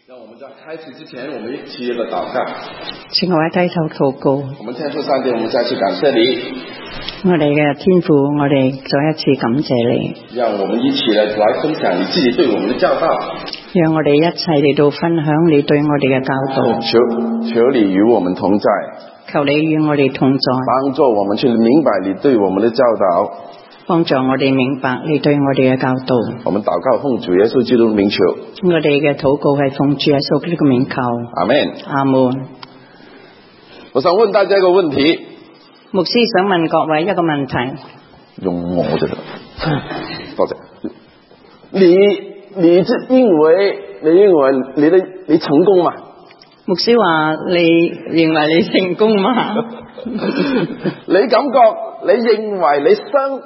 讓我們在開始之前，我們一起的禱告。 請各位低頭禱告。 我們天父上帝，我們再次感謝你。 我哋嘅天父，我哋再一次感謝你。 讓我們一起來分享你自己對我們的教導。 讓我哋一齊嚟到分享你對我哋嘅教導。 求你與我們同在。 求你與我哋同在。 幫助我們去明白你對我們的教導。 幫助我哋明白你對我哋嘅教導。 我們禱告奉主耶穌基督的名求。 我哋嘅禱告係奉主耶穌基督嘅名求。 阿門。 阿門。 我想問大家一個問題。 牧師想問各位一個問題。 用我的。多謝。你認為你成功嗎？ 牧師話你認為你成功嗎？ 你感覺你認為你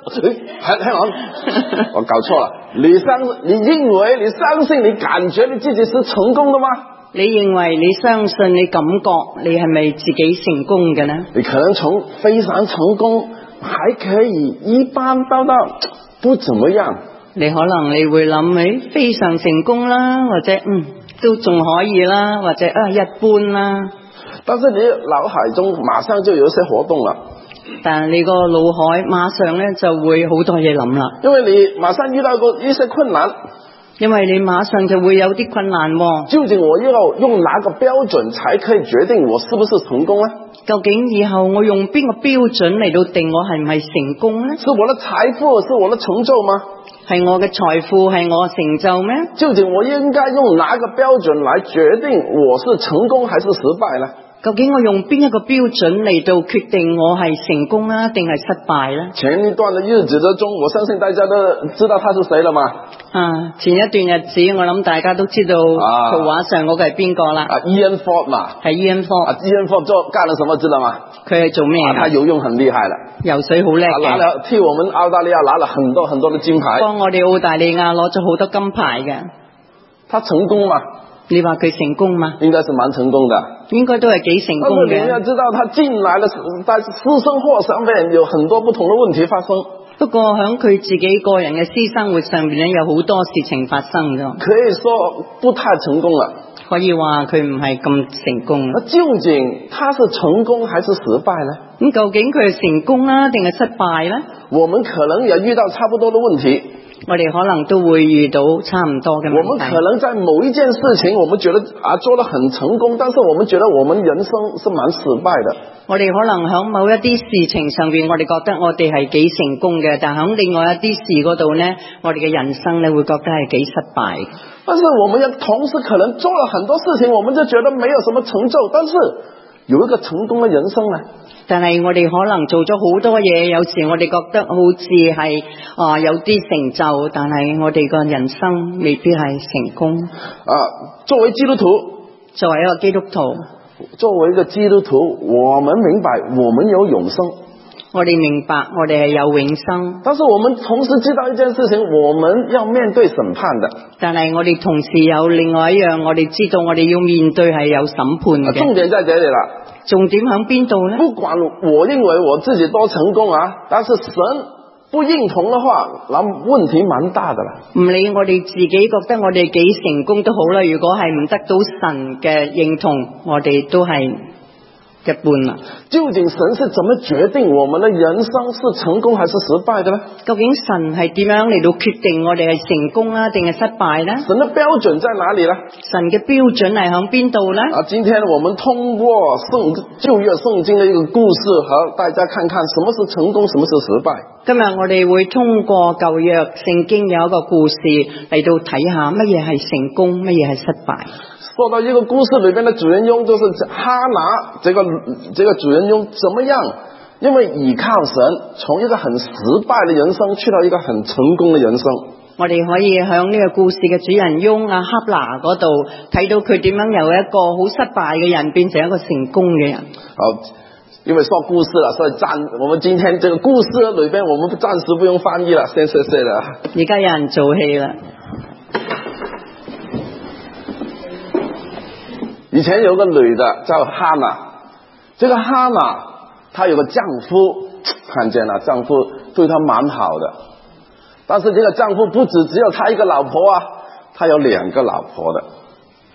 我搞錯了。你認為你相信你感覺你自己是成功的嗎？ 你認為你相信你感覺你係咪自己成功嘅呢？ 你可能從非常成功，還可以一般到不怎麼樣。 你可能你會諗非常成功啦，或者都仲可以啦，或者一般啦。 但是你腦海中馬上就有一些活動了。 但係你個腦海馬上咧就會好多嘢諗啦。 因為你馬上遇到一些困難。 因為你馬上就會有啲困難喎。 究竟我要用哪個標準才可以決定我是不是成功呢？ 究竟以後我用邊個標準嚟到定我係唔係成功呢？ 是我的財富，是我的成就嗎？ 係我嘅財富，係我嘅成就咩？ 究竟我應該用哪個標準來決定我是成功還是失敗呢？ 究竟我用邊一個標準嚟到決定我係成功啊，定係失敗呢？ 前一段的日子之中，我相信大家都知道他是誰了嗎？ 前一段日子，我諗大家都知道圖畫上嗰個係邊個啦。 Ian Ford 嘛， 係 Ian Ford。 Ian Ford 幹了什麼知道嗎？ 佢係做咩？ 他游泳很厲害了， 游水好叻嘅， 替我們澳大利亞拿了很多很多的金牌， 幫我哋澳大利亞攞咗好多金牌嘅。 他成功嗎？ 你話佢成功嗎？ 應該是蠻成功的，應該都係幾成功嘅。 你要知道，他進來了，在私生活上面有很多不同的問題發生。 不過喺佢自己個人嘅私生活上面咧，有好多事情發生咗。 可以說不太成功了， 可以話佢唔係咁成功。 那究竟他是成功還是失敗呢？ 咁究竟佢係成功啦，定係失敗呢？ 我們可能也遇到差不多的問題。 我哋可能都會遇到差唔多嘅問題。 我們可能在某一件事情，我們覺得做得很成功，但是我們覺得我們人生是蠻失敗的。 我哋可能喺某一啲事情上邊，我哋覺得我哋係幾成功嘅，但喺另外一啲事嗰度呢，我哋嘅人生呢會覺得係幾失敗。 但是我們也同時可能做了很多事情，我們就覺得沒有什麼成就，但是有一個成功的人生呢。 但係我哋可能做咗好多嘢，有時我哋覺得好似係有啲成就，但係我哋個人生未必係成功。 作為基督徒， 作為一個基督徒， 作為一個基督徒，我們明白我們有永生。 我哋明白我哋係有永生， 但是我們同時知道一件事情，我們要面對審判的。 但係我哋同時有另外一樣，我哋知道我哋要面對係有審判嘅。 重點在這裏啦。 重點喺邊度呢？ 不管我認為我自己多成功但是神不認同的話，那問題蠻大的啦。 唔理我哋自己覺得我哋幾成功都好啦，如果係唔得到神嘅認同，我哋都係一半啦。 究竟神是怎麼決定我們的人生是成功還是失敗的呢？ 究竟神係點樣嚟到決定我哋係成功定係失敗呢？ 神的標準在哪裏呢？ 神嘅標準係響邊度呢？ 今天我們通過舊約聖經的一個故事，和大家看看什麼是成功，什麼是失敗。 今日我哋會通過舊約聖經有一個故事嚟到睇下乜嘢係成功，乜嘢係失敗。 說到一個故事裏邊的主人翁，就是哈拿這個主人翁怎麼樣？因為倚靠神，從一個很失敗的人生去到一個很成功的人生。 我哋可以響呢個故事嘅主人翁哈拿嗰度睇到佢點樣由一個好失敗嘅人變成一個成功嘅人。 好，因為說故事了，所以我們今天這個故事裏邊，我們暫時不用翻譯了，先謝謝了。 而家有人做戲啦。 以前有個女的叫哈拿，這個哈拿她有個丈夫，看見了丈夫對她蠻好的，但是這個丈夫不只有她一個老婆她有2個老婆的。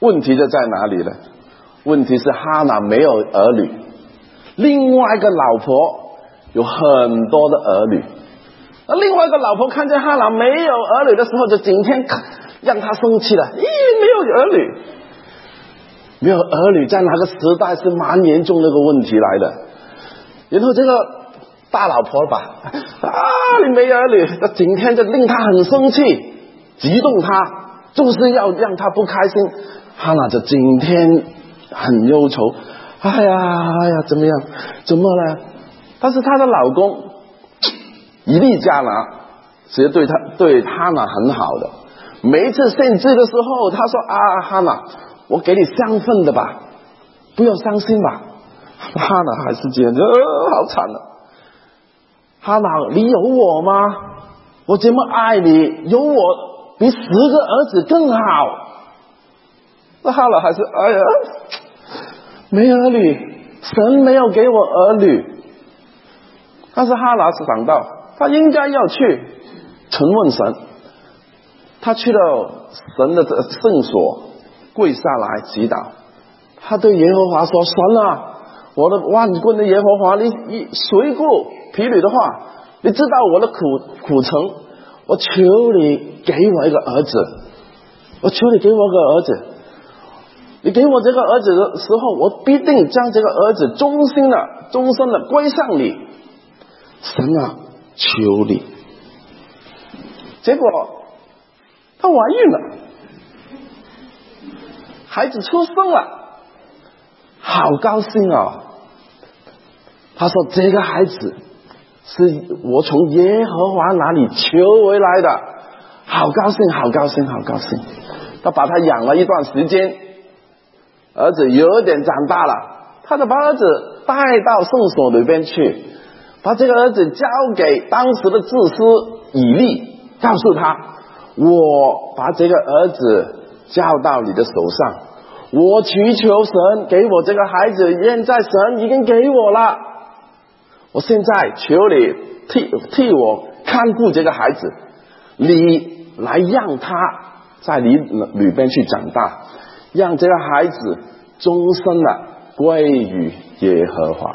问题就在哪里呢？问题是哈拿没有儿女，另外一个老婆有很多的儿女，而另外一个老婆看见哈拿没有儿女的时候，就整天让他生气了。没有儿女，没有儿女在哪个时代是蛮严重的一个问题来的。然后这个大老婆吧，你没儿女，那整天就令他很生气，激动他，就是要让他不开心。哈拿就整天很忧愁，哎呀，怎么样？怎么了？但是她的老公以利加拿其实对哈拿很好的，每一次献祭的时候，他说哈拿，我给你香氛的吧，不要伤心吧。哈拿还是觉得好惨啊！哈拿，你有我吗？我这么爱你，有我比10个儿子更好。那哈拿还是没儿女，神没有给我儿女。但是哈拿是想到他应该要去询问神，他去到神的圣所跪下来祈祷，他对耶和华说：神啊，我的万军的耶和华，你垂顾婢女的话，你知道我的苦程，我求你给我一个儿子，我求你给我一个儿子，你给我这个儿子的时候，我必定将这个儿子终身的归向你。神啊，求你。结果她怀孕了，孩子出生了，好高兴啊！她说这个孩子是我从耶和华那里求回来的，好高兴，好高兴，好高兴。她把他养了一段时间，儿子有点长大了，他就把儿子带到圣所里边去，把这个儿子交给当时的祭司以利，告诉他，我把这个儿子交到你的手上，我祈求神给我这个孩子，现在神已经给我了，我现在求你替我看顾这个孩子，你来让他在你里边去长大，让这个孩子终身的归于耶和华。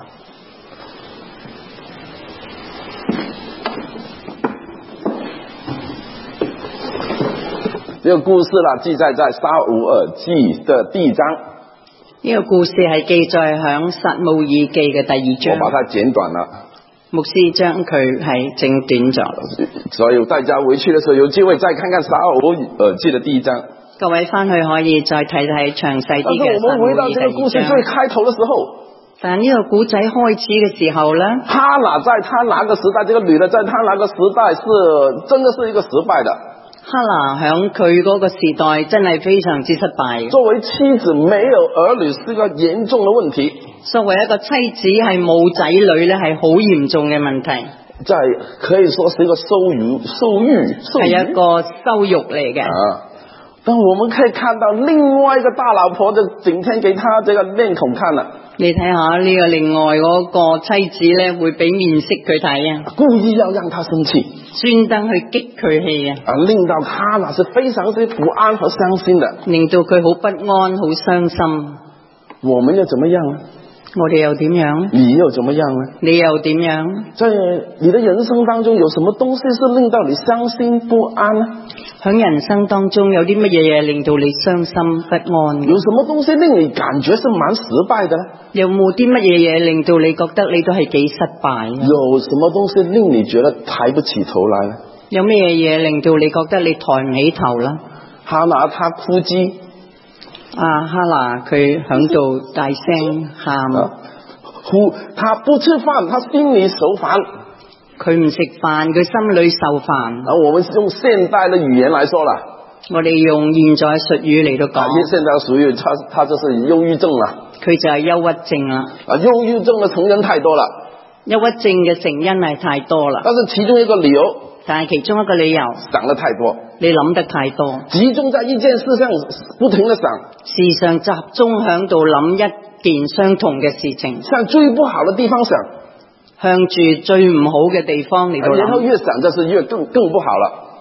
这个故事啦，記載在撒母耳記的第1章。 呢個故事係記載響撒母耳記嘅第2章。 我把它剪短了， 牧師將佢係整短咗。 所以大家回去的時候有機會再看看撒母耳記的第1章。 各位翻去可以再睇睇詳細啲嘅撒母耳記第2章。但是我們回到這個故事最開頭的時候，但呢個古仔開始嘅時候呢， 哈拿在他那個時代，這個女的在他那個時代是真的是一個失敗的。 哈拿響佢嗰個時代真係非常之失敗。 作為妻子沒有兒女是個嚴重的問題。 作為一個妻子係冇仔女呢係好嚴重嘅問題。 在可以說是一個羞辱，係一個羞辱嚟嘅。 但我們可以看到另外一個大老婆就整天給他這個面孔看了。 你睇下呢個另外嗰個妻子呢，會俾面色佢睇啊， 故意要讓他生氣， 專登去激佢氣啊， 令到哈拿是非常之不安和傷心的， 令到佢好不安、好傷心。 我們又怎麼樣呢？ 我哋又點樣？ 你又怎麼樣呢？ 你又點樣？ 在你的人生當中有什麼東西是令到你傷心不安呢？ 喺人生當中有啲乜嘢令到你傷心不安？ 有什麼東西令你感覺是蠻失敗的呢？ 有冇啲乜嘢令到你覺得你都係幾失敗？ 有什麼東西令你覺得抬不起頭來呢？ 有咩嘢令到你覺得你抬唔起頭啦？ 哈拿他哭泣， 哈拿佢響度大聲喊， 他不吃飯，他心裏受煩。 佢唔食飯，佢心裏受煩。 我們用現代的語言來說啦， 我哋用現在術語嚟到講， 現在屬於他就是憂鬱症啦。佢就係憂鬱症啦。 憂鬱症的成因太多了， 憂鬱症嘅成因係太多啦。 但是其中一個理由， 但係其中一個理由， 想得太多， 你諗得太多， 集中在一件事上不停地想， 時常集中響度諗一件相同嘅事情， 向最不好的地方想， 向住最唔好嘅地方嚟到諗， 然後越想就是越更不好了。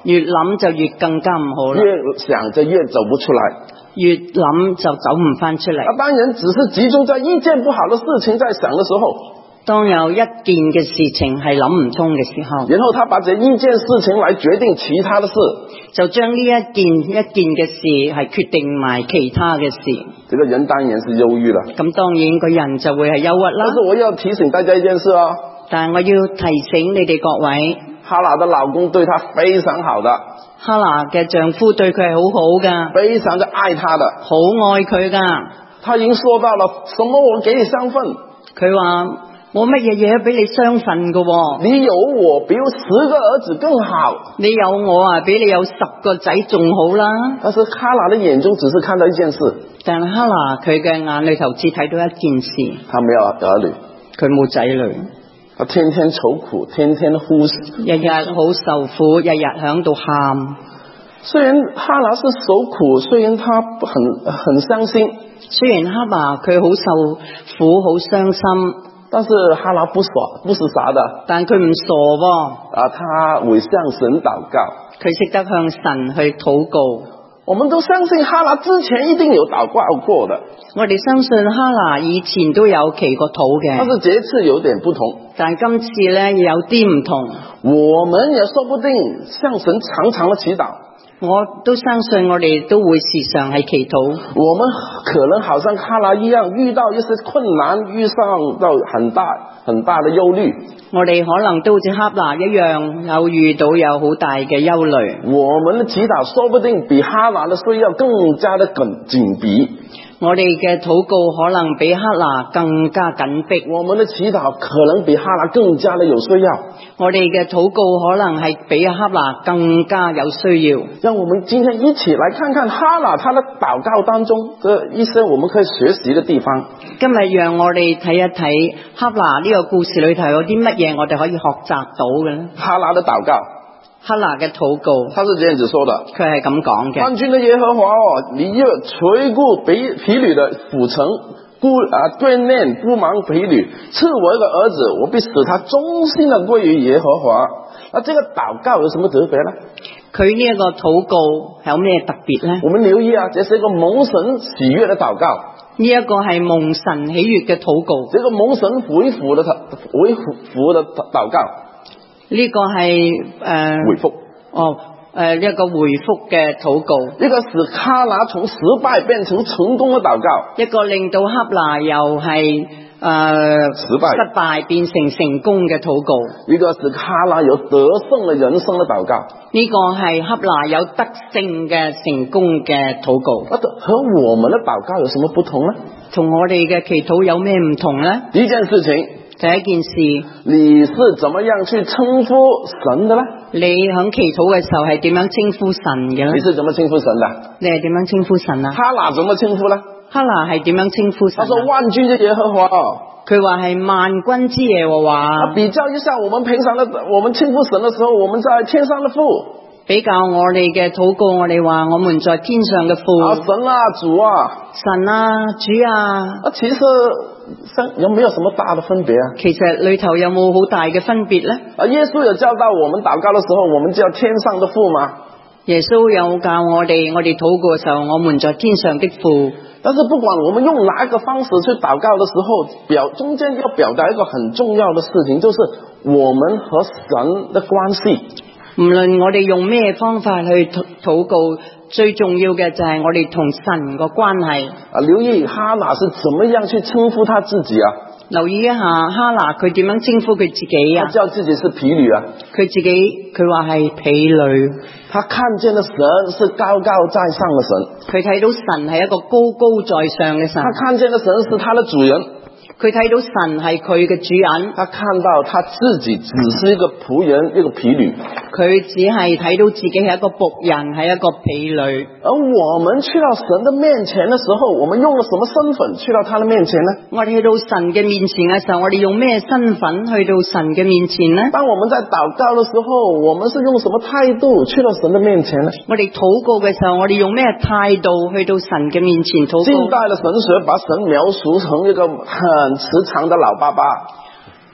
越諗就越更加唔好啦， 越想就越走不出來。 越諗就走唔返出嚟。 當人只是集中在一件不好的事情在想的時候， 當有一件嘅事情係諗唔通嘅時候， 然後他把這一件事情來決定其他的事， 就將呢一件嘅事係決定埋其他嘅事。 這個人當然是憂鬱了。 咁當然個人就會係憂鬱啦。 但是我要提醒大家一件事啊， 但係我要提醒你哋各位， 哈拿的老公對她非常好的， 哈拿嘅丈夫對佢係好好噶， 非常的愛她的， 好愛佢噶。 他已經說到了，什麼我給你雙份， 佢話我乜嘢嘢都俾你雙份噶喎， 你有我比10個兒子更好， 你有我啊，比你有10個仔仲好啦。 但是哈拿的眼中只是看到一件事， 但係哈拿佢嘅眼裏頭只睇到一件事， 他沒有兒女， 佢冇仔女， 他天天愁苦，天天呼， 日日好受苦，日日響度喊。 雖然哈拿是受苦，雖然他很傷心， 雖然哈拿佢好受苦好傷心， 但是哈拿不是傻的， 但佢唔傻喎， 他會向神禱告， 佢識得向神去禱告。 我們都相信哈拿之前一定有禱告過的， 我哋相信哈拿以前都有祈過禱嘅， 但是這次有點不同， 但今次呢有啲唔同。 我們也說不定向神常常的祈禱， 我都相信我哋都會時常係祈禱。 我們可能好像哈拿一樣，遇到一些困難，遇上到很大的憂慮。 我哋可能都好似哈拿一樣，有遇到有好大嘅憂慮。 我們的祈禱說不定比哈拿的需要更加的緊逼。 我哋嘅禱告可能比哈拿更加緊迫。 我們的祈禱可能比哈拿更加的有需要。 我哋嘅禱告可能係比哈拿更加有需要。 讓我們今天一起來看看哈拿他的禱告當中的一些我們可以學習的地方。 今日讓我哋睇一睇哈拿呢個故事裏頭有啲乜嘢我哋可以學習到嘅咧？ 哈拿的禱告， 哈拿嘅禱告， 他是這樣子說的， 佢係咁講嘅。 萬軍的耶和華哦，你若垂顧婢女的撫成，眷念不忘婢女，賜我一個兒子，我必使他忠心的歸於耶和華。那這個禱告有什麼特別呢？ 佢呢一個禱告有咩特別呢？ 我們留意啊，這是一個蒙神喜悅的禱告。 呢一個係蒙神喜悅嘅禱告， 這個蒙神回復的禱告， 呢個係回復一個回復嘅禱告， 一個使哈拿從失敗變成成功的禱告， 一個令到哈拿又係失敗變成成功嘅禱告， 一個使哈拿有得勝的人生的禱告， 呢個係哈拿有得勝嘅成功嘅禱告。 和我們的禱告有什麼不同呢？ 同我哋嘅祈禱有咩唔同呢？ 第一件事情， 第一件事， 你是怎麼樣去稱呼神的呢？ 你響祈禱嘅時候係點樣稱呼神嘅呢？ 你是怎麼稱呼神的？ 你係點樣稱呼神啊？ 哈拿怎麼稱呼呢？ 哈拿係點樣稱呼神啊？ 他說萬軍之耶和華， 佢話係萬軍之耶和華。 比較一下，我們平常的我們稱呼神的時候，我們在天上的父。 比較我哋嘅禱告，我哋話我們在天上嘅父。 神啊，主啊， 神啊，主啊。 其實有沒有什麼大的分別啊？ 其實裏頭有冇好大嘅分別呢？ 耶穌有教導我們禱告的時候，我們叫天上的父嗎？ 耶穌有教我哋禱告嘅時候，我們在天上的父。 但是不管我們用哪一個方式去禱告的時候，中間要表達一個很重要的事情，就是我們和神的關係。 無論我哋用咩方法去禱告，最重要嘅就係我哋同神個關係。 留意哈拿是怎麼樣去稱呼他自己啊？ 留意一下哈拿佢點樣稱呼佢自己啊？ 他叫自己是婢女啊。 佢話係婢女。 他看見的神是高高在上的神。 佢睇到神係一個高高在上嘅神。 他看見的神是他的主人。 佢睇到神係佢嘅主人， 他看到他自己只是一個僕人，一個婢女。 佢只係睇到自己係一個僕人，係一個婢女。 而我們去到神的面前的時候，我們用了什麼身份去到他的面前呢？ 我哋去到神嘅面前嘅時候，我哋用咩身份去到神嘅面前呢？ 當我們在禱告的時候，我們是用什麼態度去到神的面前呢？ 我哋禱告嘅時候，我哋用咩態度去到神嘅面前禱告？ 近代的神學把神描述成一個很慈祥的老爸爸。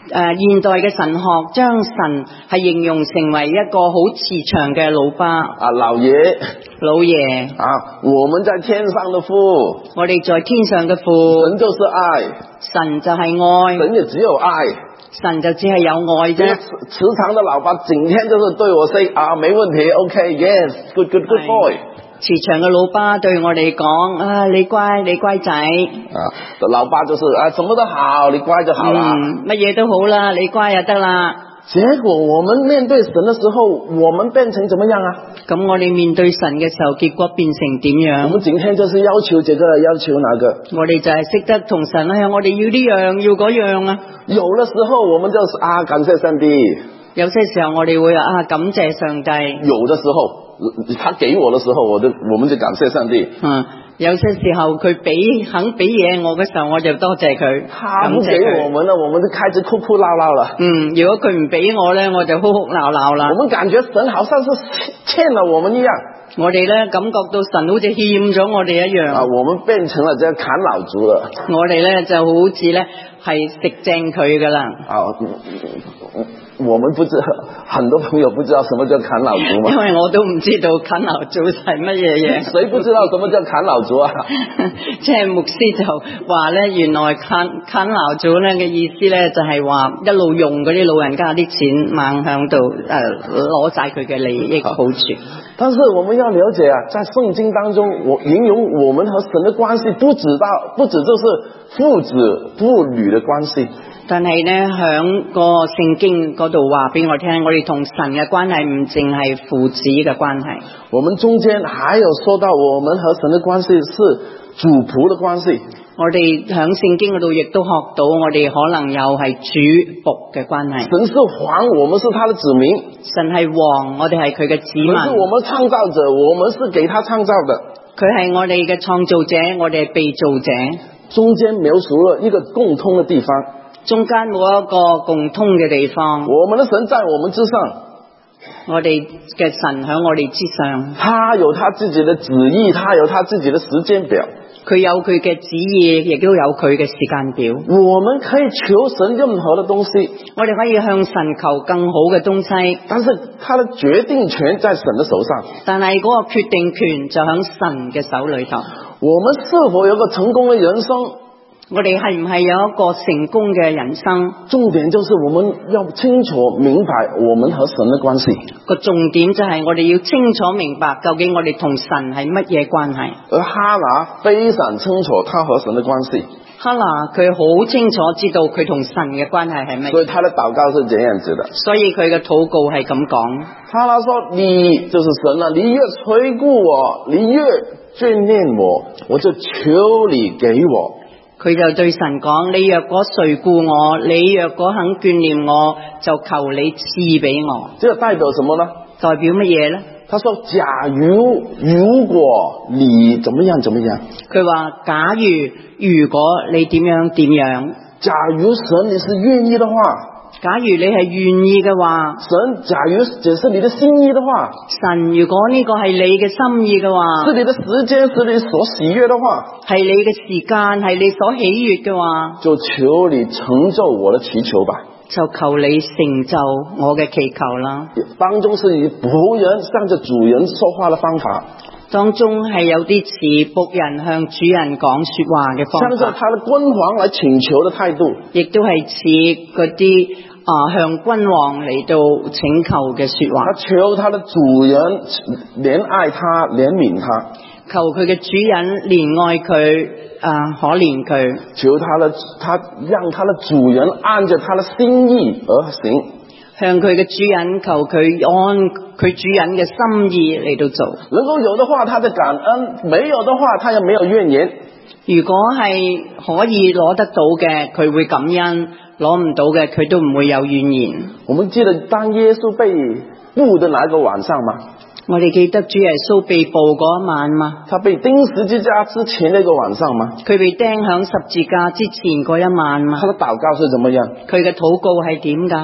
現代嘅神學將神係形容成為一個好慈祥嘅老爸老爺老爺我們在天上的父， 我哋在天上嘅父， 神就是愛， 神就係愛， 神也只有愛， 神就只係有愛啫。 慈祥的老爸整天就是對我 say 沒問題 OK yes good boy。 慈祥嘅老爸對我哋講你乖仔老爸就是什麼都好，你乖就好啦， 乜嘢都好啦，你乖就得啦。 結果我們面對神的時候，我們變成怎麼樣啊？ 咁我哋面對神嘅時候，結果變成點樣？ 我們整天就是要求這個要求那個， 我哋就係識得同神我哋要呢樣要嗰樣啊。 有的時候我們就是感謝上帝， 有些時候我哋會感謝上帝。 有的時候他給我的時候，我們就感謝上帝。 有些時候佢肯俾嘢我嘅時候，我就多謝佢。 他不給我們了，我們就開始哭哭鬧鬧了。 如果佢唔俾我咧，我就哭哭鬧鬧啦。 我們感覺神好像是欠了我們一樣。 我哋咧感覺到神好似欠咗我哋一樣。 我們變成了這個啃老族了。 我哋咧就好似咧係食正佢噶啦。 我們不知道，很多朋友不知道什麼叫啃老族嘛？ 因為我都唔知道啃老族係乜嘢嘢。 誰不知道什麼叫啃老族啊？ 即係牧師就話咧，原來啃老族咧嘅意思咧，就係話一路用嗰啲老人家啲錢猛響度攞晒佢嘅利益好處。 但是我們要了解在聖經當中，我形容我們和神的關係，不止就是父子父女的關係。 但係咧，響個聖經嗰度話俾我聽，我哋同神嘅關係唔淨係父子嘅關係。 我們中間還有說到，我們和神的關係是主僕的關係。 我哋響聖經嗰度亦都學到，我哋可能又係主僕嘅關係。 神是王，我們是他的子民。 神係王，我哋係佢嘅子民。 神是我們創造者，我們是給他創造的。 佢係我哋嘅創造者，我哋係被造者。 中間描述了一個共通的地方。 中間冇一個共通嘅地方。 我們的神在我們之上， 我哋嘅神喺我哋之上。 他有他自己的旨意，他有他自己的時間表。 佢有佢嘅旨意，亦都有佢嘅時間表。 我們可以求神任何的東西， 我哋可以向神求更好嘅東西， 但是他的決定權在神的手上。 但係嗰個決定權就喺神嘅手裏頭。 我們是否有個成功的人生？ 我哋係唔係有一個成功嘅人生？ 重點就是我們要清楚明白我們和神的關係。 個重點就係我哋要清楚明白究竟我哋同神係乜嘢關係。 而哈拿非常清楚他和神的關係。 哈拿佢好清楚知道佢同神嘅關係係乜嘢。 所以他的禱告是這樣子的。 所以佢嘅禱告係咁講。 哈拿說：你就是神啊，你越垂顧我，你越眷戀我，我就求你給我。 佢就對神講：你若果垂顧我，你若果肯眷念我，就求你賜俾我。 這代表什麼呢？ 代表乜嘢呢？ 他說：假如果你怎麼樣怎麼樣。佢話： 假如果你點樣。 假如神你是願意的話。 假如你係願意嘅話， 神，假如這是你的心意的話， 神如果呢個係你嘅心意嘅話， 是你的時間，是你所喜悅的話， 係你嘅時間，係你所喜悅嘅話， 就求你成就我的祈求吧， 就求你成就我嘅祈求啦。 當中是以僕人向着主人說話的方法， 當中係有啲似僕人向主人講說話嘅方法， 向着他的君王來請求的態度， 亦都係似嗰啲向君王嚟到請求嘅說話。 他求他的主人憐愛他，憐憫他， 求佢嘅主人憐愛佢，可憐佢， 求他讓他的主人按着他的心意而行， 向佢嘅主人求佢按佢主人嘅心意嚟到做。 能夠有的話，他就感恩；沒有的話，他也沒有怨言。 如果係可以攞得到嘅，佢會感恩；攞唔到嘅，佢都唔會有怨言。 我們記得當耶穌被捕的那個晚上嗎？ 我哋記得主耶穌被捕嗰一晚嘛？ 他被釘十字架之前那個晚上嗎？ 佢被釘響十字架之前嗰一晚嘛？ 他的禱告是怎麼樣？ 佢嘅禱告係點㗎？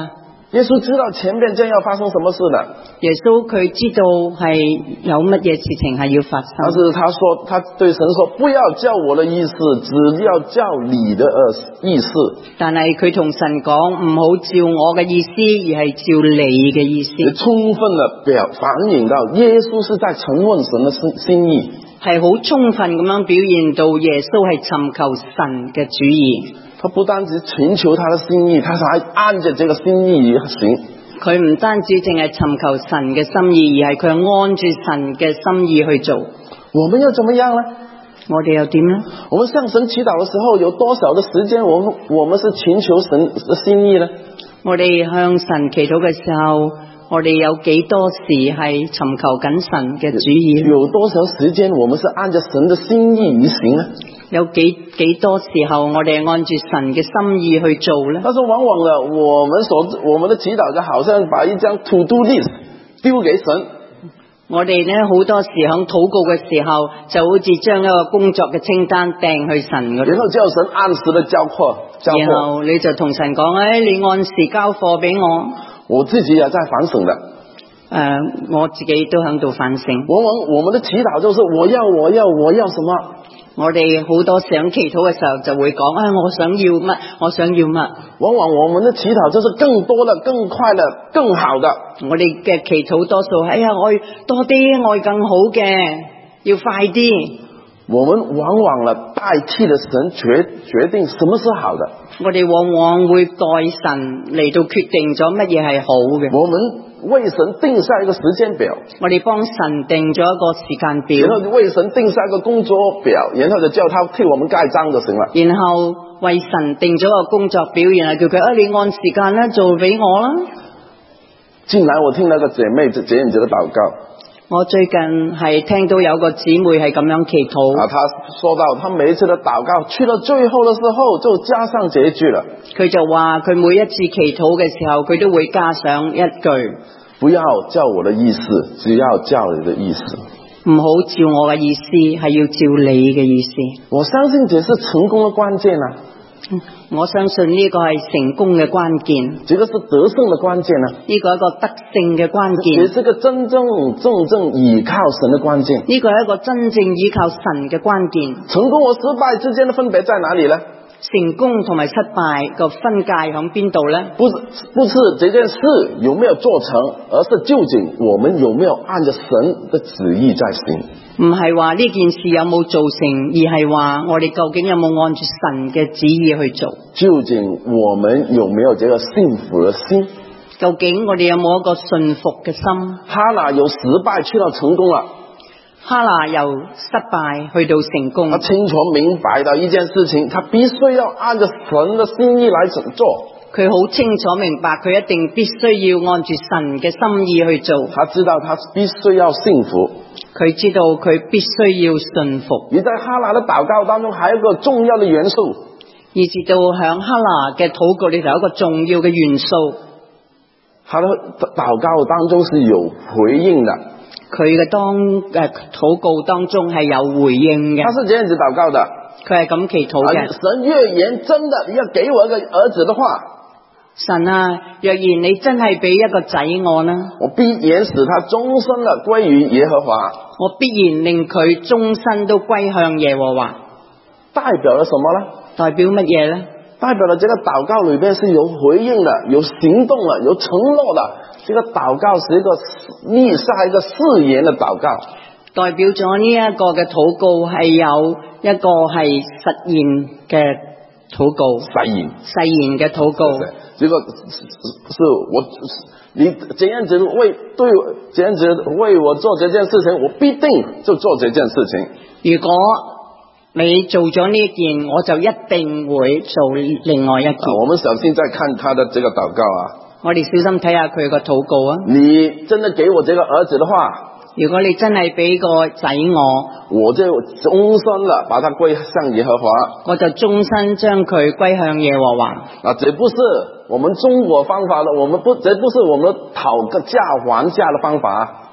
耶穌知道前面將要發生什麼事的， 耶穌佢知道係有乜嘢事情係要發但生， 是他對神說，不要照我的意思，只要照你的意思。 但係佢同神講唔好照我嘅意思，而係照你嘅意思， 充分的反映到耶穌是在詢問神的心意， 係好充分咁樣表現到耶穌係尋求神嘅主意。 他不單止尋求他的心意，他還按着這個心意而行。 佢唔單止淨係尋求神嘅心意，而係佢按住神嘅心意去做。 我們又怎麼樣呢？ 我哋又點呢？ 我們向神祈禱的時候，有多少的時間我們是尋求神的心意呢？ 我哋向神祈禱嘅時候，我哋有幾多時係尋求緊神嘅主意？ 有多少時間我們是按着神的心意而行呢？ 有幾多時候我哋按住神嘅心意去做呢？ 但是往往呢，我們的祈禱就好像把一張 to do list 丟給神。 我哋呢好多時響禱告嘅時候，就好似將一個工作嘅清單掟去神嗰度， 然後叫神按時的交貨。 然後你就同神講，你按時交貨俾我。 我自己也在反省的。 我自己都響度反省。 往往我們的祈禱就是我要什麼？ 我哋好多時響祈禱嘅時候就會講，我想要乜，我想要乜。 往往我們的祈禱就是更多的、更快的、更好的。 我哋嘅祈禱多數係我要多啲，我要更好嘅，要快啲。 我們往往代替了神決定什麼是好的。 我哋往往會代神嚟到決定咗乜嘢係好嘅。 我們為神定下一個時間表， 我哋幫神定咗一個時間表， 然後就為神定下一個工作表，然後就叫他替我們蓋章就行了。 然後為神定咗個工作表，然後叫佢你按時間咧做俾我啦。 近來我聽那個姐妹這樣子的禱告。 我最近係聽到有個姊妹係咁樣祈禱， 他說到他每一次的禱告去到最後的時候就加上這一句了。 佢就話佢每一次祈禱嘅時候，佢都會加上一句： 不要照我的意思，只要照你的意思。 唔好照我嘅意思，係要照你嘅意思。 我相信這是成功的關鍵啊！ 我相信呢個係成功嘅關鍵， 這個是得勝的關鍵啊！ 呢個係一個得勝嘅關鍵， 也是個真正倚靠神的關鍵。 呢個係一個真正依靠神嘅關鍵。 成功和失敗之間的分別在哪裏呢？ 成功同埋失敗個分界喺邊度呢？ 不是這件事有沒有做成，而是究竟我們有沒有按着神的旨意在行。 唔係話呢件事有冇做成，而係話我哋究竟有冇按住神嘅旨意去做？ 究竟我們有沒有這個信服的心？ 究竟我哋有冇一個信服嘅心？ 哈拿由失敗去到成功了。 哈拿由失敗去到成功， 他清楚明白到一件事情，他必須要按着神的心意來做。 佢好清楚明白，佢一定必須要按住神嘅心意去做。 他知道他必須要信服， 佢知道佢必須要信服。 而在哈拿的禱告當中，還有一個重要的元素， 以至到響哈拿嘅禱告裏頭有一個重要嘅元素， 他的禱告當中是有回應的。 佢嘅禱告當中係有回應嘅。 他是這樣子禱告的， 佢係咁祈禱嘅。 神若然真的要給我一個兒子的話， 神啊，若然你真係俾一個仔我呢， 我必然使他終身的歸於耶和華。 我必然令佢終身都歸向耶和華。 代表了什麼呢？ 代表乜嘢呢？ 代表了這個禱告裏邊是有回應的，有行動的，有承諾的。這個禱告是一個立下一個誓言的禱告， 代表咗呢一個嘅禱告係有一個係實現嘅禱告，誓言嘅禱告。 這個是我你這樣子為我做這件事情，我必定就做這件事情。 如果你做咗呢一件，我就一定會做另外一件。 我們小心再看他的這個禱告啊。 我哋小心睇下佢個禱告啊！ 你真的給我這個兒子的話， 如果你真係俾個仔我就終身了把他歸向耶和華， 我就終身將佢歸向耶和華。 啊，這不是我們中國方法的，這不是我們討價還價的方法。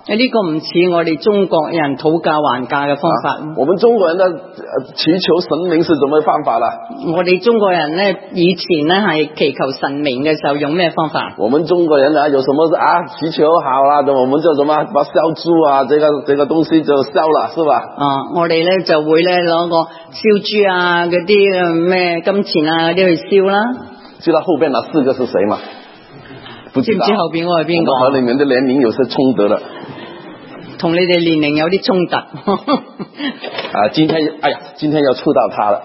呢個唔似我哋中國人討價還價嘅方法。 我們中國人的祈求神明是怎麼方法啦？ 我哋中國人咧以前咧係祈求神明嘅時候用咩方法？ 我們中國人啊，有什麼祈求好啦，我們就什麼把燒豬啊，這個東西就燒了，是吧？ 我哋咧就會咧攞個燒豬啊嗰啲咩金錢啊嗰啲去燒啦。 知道後邊那四個是誰嗎？不知道。 知唔知後邊嗰個係邊個？ 我和你們的年齡有些衝突了。 同你哋年齡有啲衝突。 今天要觸到他了。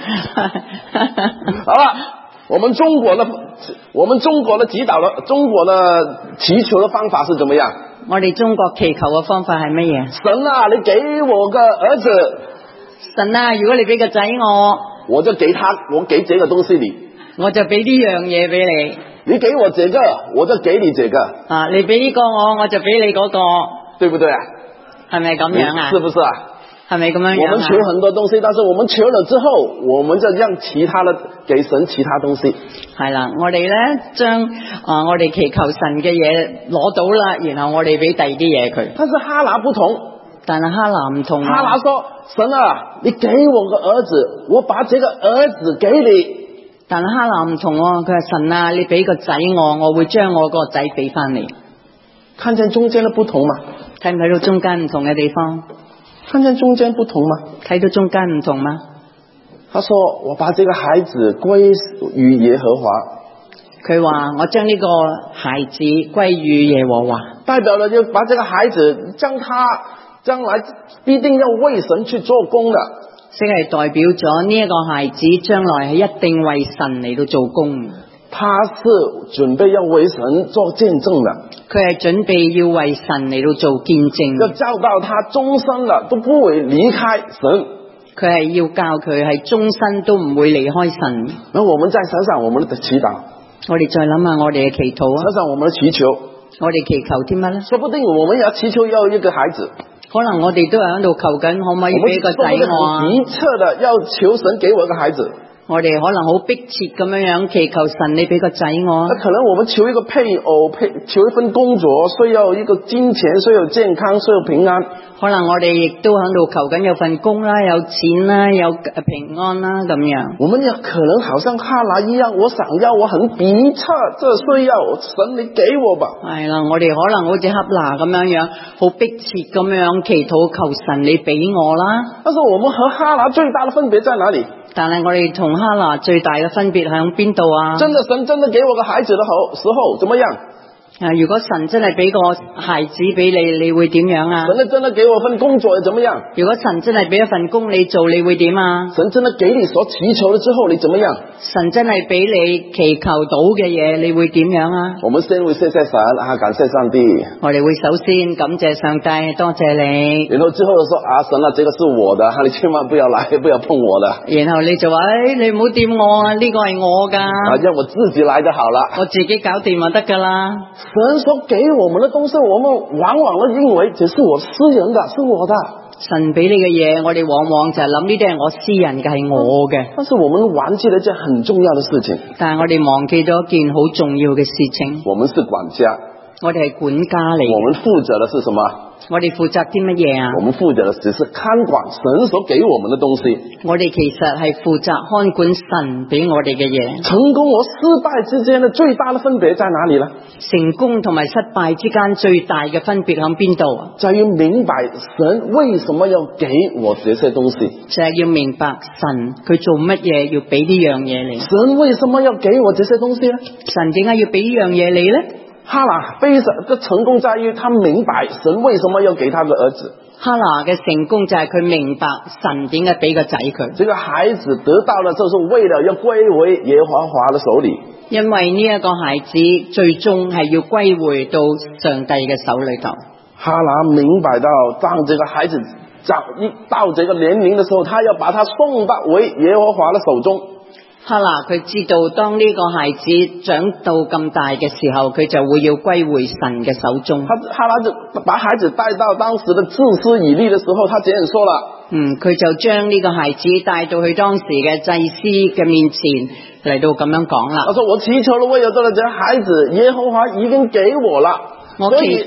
好了，我們中國的祈禱了，中國的祈求的方法是怎麼樣？ 我哋中國祈求嘅方法係乜嘢？ 神啊，你給我個兒子。 神啊，如果你俾個仔我就給他，我給這個東西你， 我就俾呢樣嘢俾你。 你給我這個，我就給你這個。 你俾呢個我就俾你嗰個。對不對啊？係咪咁樣啊？ 是不是啊？ 係咪咁樣樣啊？ 我們求很多東西，但是我們求了之後，我們就讓其他的給神其他東西。係啦， 我哋咧將我哋祈求神嘅嘢攞到啦，然後我哋俾第二啲嘢佢。 但是哈拿不同， 但係哈拿唔同。 哈拿說：神啊，你給我個兒子，我把這個兒子給你。 但係哈拿唔同喎，佢話神啊，你俾個仔我會將我個仔俾翻你。 看見中間的不同嗎？ 睇唔睇到中間唔同嘅地方？ 看見中間不同嗎？ 睇到中間唔同嗎？ 他說：我把這個孩子歸於耶和華。 佢話我將呢個孩子歸於耶和華， 代表了就把這個孩子將他將來必定要為神去做工的， 即係代表咗呢一個孩子將來係一定為神嚟到做工。 他是準備要為神做見證的， 佢係準備要為神嚟到做見證， 要教導他終身的都不會離開神。 佢係要教佢係終身都唔會離開神。 那我們再想想我們的祈禱， 我哋再諗下我哋嘅祈禱啊， 想想我們的祈求， 我哋祈求啲乜咧？ 說不定我們要祈求要一個孩子， 可能我哋都係喺度求緊，可唔可以俾個仔我啊？ 急切的要求神給我一個孩子。 我哋可能好迫切咁樣祈求神，你俾個仔我。 那可能我們求一個配偶，求一份工作，需要一個金錢，需要健康，需要平安。 可能我哋亦都喺度求緊有份工啦，有錢啦，有平安啦咁樣。 我們也可能好像哈拿一樣，我想要，我很逼切，這需要神你給我吧。 係啦，我哋可能好似哈拿咁樣，好迫切咁樣祈禱求神你俾我啦。 但是我們和哈拿最大的分別在哪裡？ 但係我哋同哈拿最大嘅分別喺邊度啊？ 真的神真的給我個孩子的時候，怎麼樣？ 如果神真係俾個孩子俾你，你會點樣啊？ 神真的給我份工作又怎麼樣？ 如果神真係俾一份工你做，你會點啊？ 神真的給你所祈求了之後，你怎麼樣？ 神真係俾你祈求到嘅嘢，你會點樣啊？ 我們先會謝謝神啊，感謝上帝。 我哋會首先感謝上帝，多謝你。 然後之後說啊，神啊，這個是我的，你千萬不要來，不要碰我的。 然後你就話，你唔好掂我啊，呢個係我噶。 讓我自己來就好了。 我自己搞掂就得噶啦。 神所給我們的東西，我們往往都認為這是我私人的，是我的。 神俾你嘅嘢，我哋往往就係諗呢啲係我私人嘅，係我嘅。 但是我們忘記了一件很重要的事情。 但係我哋忘記咗一件好重要嘅事情。 我們是管家， 我哋係管家嚟。 我們負責的是什麼？ 我哋負責啲乜嘢啊？ 我們負責的只是看管神所給我們的東西。 我哋其實係負責看管神俾我哋嘅嘢。 成功和失敗之間的最大的分別在哪裡呢？ 成功同埋失敗之間最大嘅分別喺邊度啊？ 在於明白神為什麼要給我這些東西。 就係要明白神佢做乜嘢要俾呢樣嘢你。 神為什麼要給我這些東西呢？ 神點解要俾呢樣嘢你呢？ 哈拿非常的成功在於他明白神為什麼要給他個兒子。 哈拿嘅成功就係佢明白神點解俾個仔佢。 這個孩子得到了，就是為了要歸回耶和華的手裏。因為呢一個孩子最終係要歸回到上帝嘅手裏頭。哈拿明白到，當這個孩子到這個年齡的時候，他要把他送到為耶和華的手中。哈拿佢知道，當呢個孩子長到咁大嘅時候，佢就會要歸回神嘅手中。哈拿就把孩子帶到當時的祭司以利的時候，他這樣說了。佢就將呢個孩子帶到去當時嘅祭司嘅面前嚟到咁樣講啦。他說：我祈求了，我有得了這孩子，耶和華已經給我了。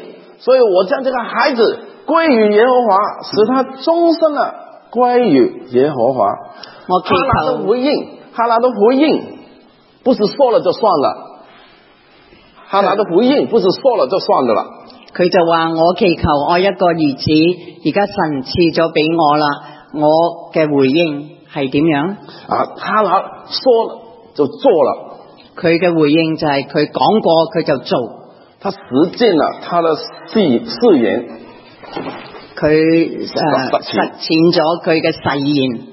所以我將這個孩子歸於耶和華，使他終身的歸於耶和華。 我祈哈拿的回應不是說了就算了，哈拿的回應不是說了就算的了。 佢就話我祈求愛一個兒子，而家神賜咗俾我啦，我嘅回應係點樣？ 哈拿說了就做了，佢嘅回應就係佢講過佢就做， 他實踐了他的誓言， 佢實踐咗佢嘅誓言。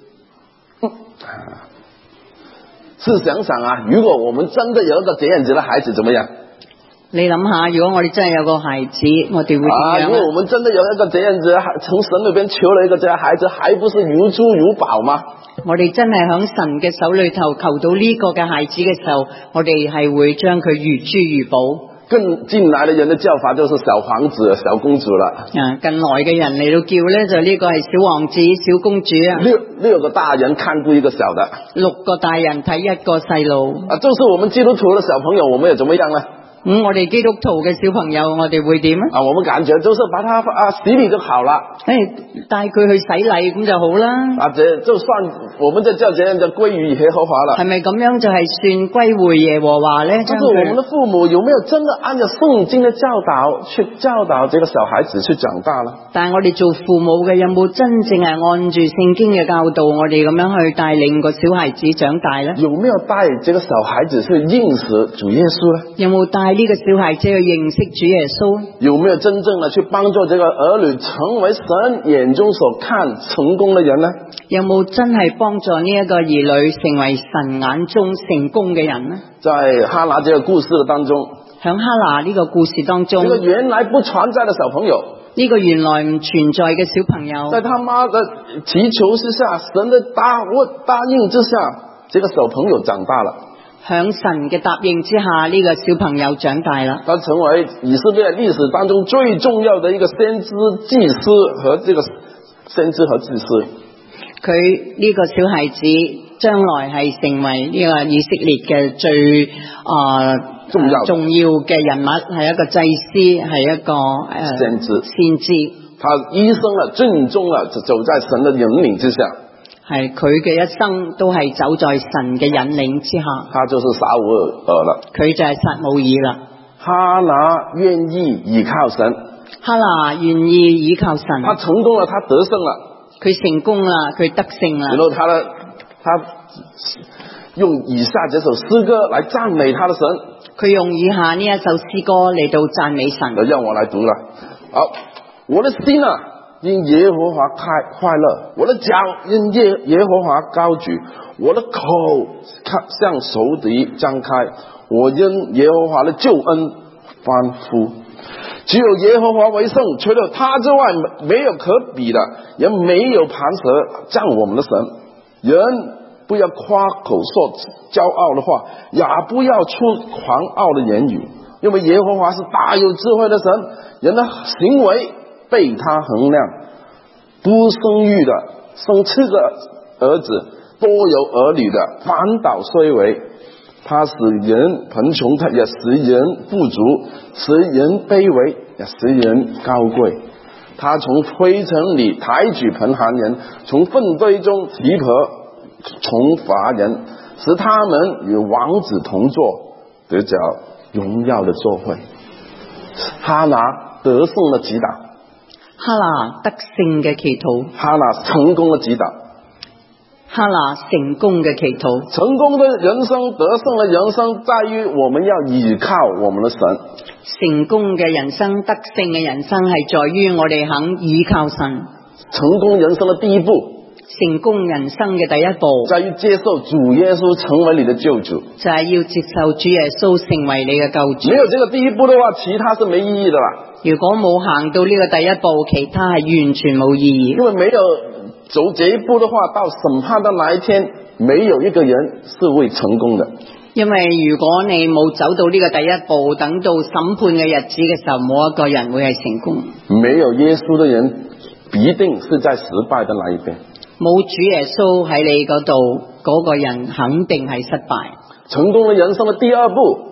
試想想啊，如果我們真的有一個這樣子的孩子，怎麼樣？ 你諗下，如果我哋真係有個孩子，我哋會點樣？ 如果我們真的有一個這樣子，從神裏邊求了一個這樣孩子，還不是如珠如寶嗎？ 我哋真係響神嘅手裏頭求到呢個嘅孩子嘅時候，我哋係會將佢如珠如寶。 更近來的人的叫法就是小皇子、小公主了。 近來嘅人嚟到叫呢，就呢個係小王子、小公主啊。 六個大人看顧一個小的 ，6個大人睇一個細路。 就是我們基督徒的小朋友，我們又怎麼樣呢？ 我哋基督徒嘅小朋友，我哋會點啊？ 我們感覺就是把他洗禮就好了。 帶佢去洗禮咁就好啦。 就算我們就叫這樣就歸於耶和華了。 係咪咁樣就係算歸回耶和華呢？ 但是我們的父母有沒有真的按照聖經的教導去教導這個小孩子去長大呢？ 但係我哋做父母嘅有冇真正係按住聖經嘅教導，我哋咁樣去帶領個小孩子長大呢？ 有沒有帶這個小孩子去認識主耶穌呢？ 有冇帶呢個小孩子去認識主耶穌？ 有沒有真正的去幫助這個兒女成為神眼中所看成功的人呢？ 有冇真係幫助呢一個兒女成為神眼中成功嘅人呢？ 在哈拿這個故事的當中， 響哈拿呢個故事當中， 這個原來不存在的小朋友， 呢個原來唔存在嘅小朋友， 在他媽的祈求之下，神的答應之下，這個小朋友長大了。 響神嘅答應之下，呢個小朋友長大啦。 他成為以色列歷史當中最重要的一個先知、祭司和這個先知和祭司。 佢呢個小孩子將來係成為呢個以色列嘅最重要嘅人物，係一個祭司，係一個先知。 他一生盡忠就走在神的引領之下。 係佢嘅一生都係走在神嘅引領之下。 他就是撒母耳了。 佢就係撒母耳啦。 哈拿願意倚靠神。 哈拿願意倚靠神。 他成功了，他得勝了。 佢成功啦，佢得勝啦。 然後他用以下這首詩歌來讚美他的神。 佢用以下呢一首詩歌嚟到讚美神。 讓我來讀了。好，我的心啊，因耶和華快樂，我的腳因耶和華高舉，我的口向仇敵張開，我因耶和華的救恩歡呼。只有耶和華為聖，除了他之外沒有可比的，也沒有磐石像我們的神。人不要誇口說驕傲的話，也不要出狂傲的言語，因為耶和華是大有智慧的神，人的行為被他衡量。不生育的生7個兒子，多有兒女的反倒衰微。他使人貧窮，他也使人富足，使人卑微，也使人高貴。他從灰塵裏抬舉貧寒人，從糞堆中提拔窮乏人，使他們與王子同坐，得着榮耀的座位。哈拿得勝的祈禱。 哈拿得勝嘅祈禱。 哈拿成功的祈禱。 哈拿成功嘅祈禱。 成功的人生，得勝的人生，在於我們要倚靠我們的神。 成功嘅人生，得勝嘅人生，係在於我哋肯倚靠神。 成功人生的第一步， 成功人生嘅第一步， 在於接受主耶穌成為你的救主。 就係要接受主耶穌成為你嘅救主。 沒有這個第一步的話，其他是沒意義的啦。 如果冇行到呢個第一步，其他係完全冇意義。 因為沒有走這一步的話，到審判的那一天，沒有一個人是會成功的。 因為如果你冇走到呢個第一步，等到審判嘅日子嘅時候，冇一個人會係成功。 沒有耶穌的人，必定是在失敗的那一邊。 冇主耶穌喺你嗰度，嗰個人肯定係失敗。 成功的人生的第二步，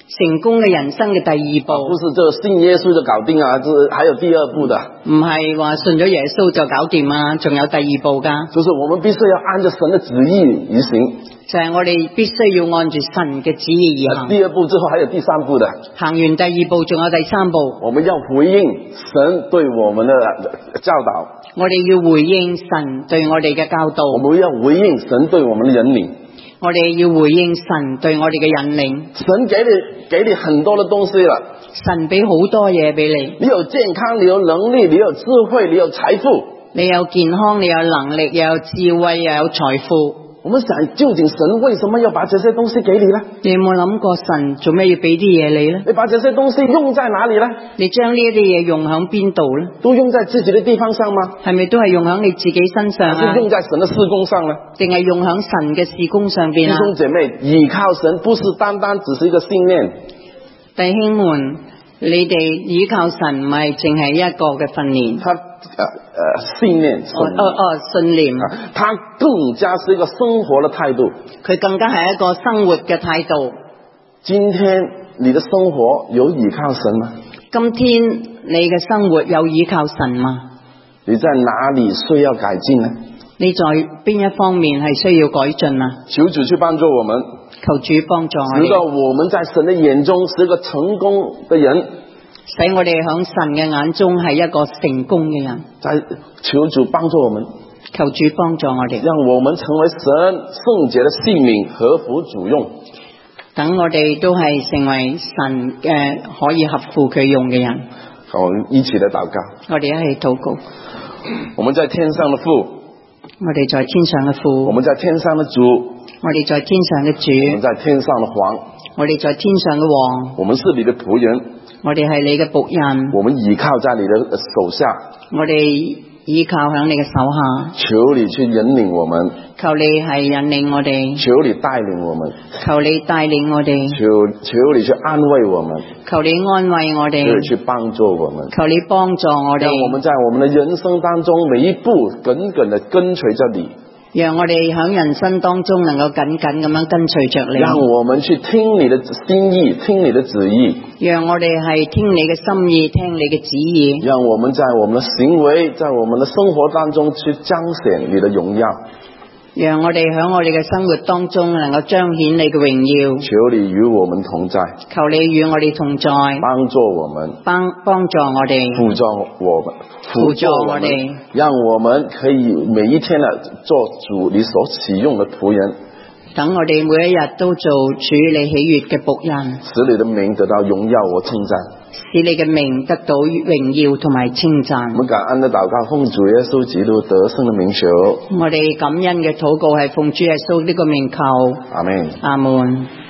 成功嘅人生嘅第二步， 不是這個信耶穌就搞定啊，還有第二步的。 唔係話信咗耶穌就搞掂啊，仲有第二步噶。 就是我們必須要按着神的旨意而行， 就係我哋必須要按住神嘅旨意而行。 第二步之後還有第三步的。 行完第二步仲有第三步， 我們要回應神對我們的教導， 我哋要回應神對我哋嘅教導， 我們要回應神對我們的引領， 我哋要回應神對我哋嘅引領。 神給你很多的東西了， 神俾好多嘢俾你， 你有健康，你有能力，你有智慧，你有財富， 你有健康，你有能力，又有智慧，又有財富。 我們想究竟神為什麼要把這些東西給你呢？ 你有冇諗過神做咩要俾啲嘢你呢？ 你把這些東西用在哪裏呢？ 你將呢一啲嘢用喺邊度呢？ 都用在自己的地方上嗎？ 係咪都係用喺你自己身上啊？ 還是用在神的事工上呢？ 定係用喺神嘅事工上邊啊？ 弟兄姐妹，倚靠神不是單單只是一個信念。 弟兄們，你哋倚靠神唔係淨係一個嘅訓練， 信念， 信念， 它更加是一個生活的態度， 佢更加係一個生活嘅態度。 今天你的生活有倚靠神嗎？ 今天你嘅生活有倚靠神嗎？ 你在哪裏需要改進呢？ 你在邊一方面係需要改進啊？ 求主去幫助我們， 求主幫助我哋， 直到我們在神的眼中是一個成功的人， 使我哋響神嘅眼中係一個成功嘅人。 在求主幫助我們， 求主幫助我哋， 讓我們成為神聖潔的器皿，合乎主用。 等我哋都係成為神嘅可以合乎佢用嘅人。 好，我們一起來禱告。 我哋一起禱告。 我們在天上的父， 我哋在天上嘅父， 我們在天上的主， 我哋在天上嘅我主， 們在天上的王， 我哋在天上嘅王， 我們是你的僕人， 我哋係你嘅僕人， 我們倚靠在你的手下， 我哋依靠響你嘅手下， 求你去引領我們， 求你係引領我哋， 求你帶領我們， 求你帶領我哋， 求你去安慰我們， 求你安慰我哋， 求你去幫助我們， 求你幫助我哋， 讓我們在我們的人生當中每一步緊緊地跟隨着你， 讓我哋喺人生當中能夠緊緊咁樣跟隨着你， 讓我們去聽你的心意，聽你的旨意， 讓我哋係聽你嘅心意，聽你嘅旨意， 讓我們在我們的行為，在我們的生活當中去彰顯你的榮耀， 讓我哋喺我哋嘅生活當中能夠彰顯你嘅榮耀。 求你與我們同在， 求你與我哋同在， 幫助我們， 幫助我哋， 輔助我們， 輔助我哋， 讓我們可以每一天做主你所啟用的僕人， 等我哋每一日都做主你喜悅嘅僕人， 使你的名得到榮耀和稱讚， 使你嘅名得到榮耀同埋稱讚。 我們感恩的禱告，奉主耶穌基督得勝的名求。 我哋感恩嘅禱告係奉主耶穌呢個名求。 阿們。 阿門。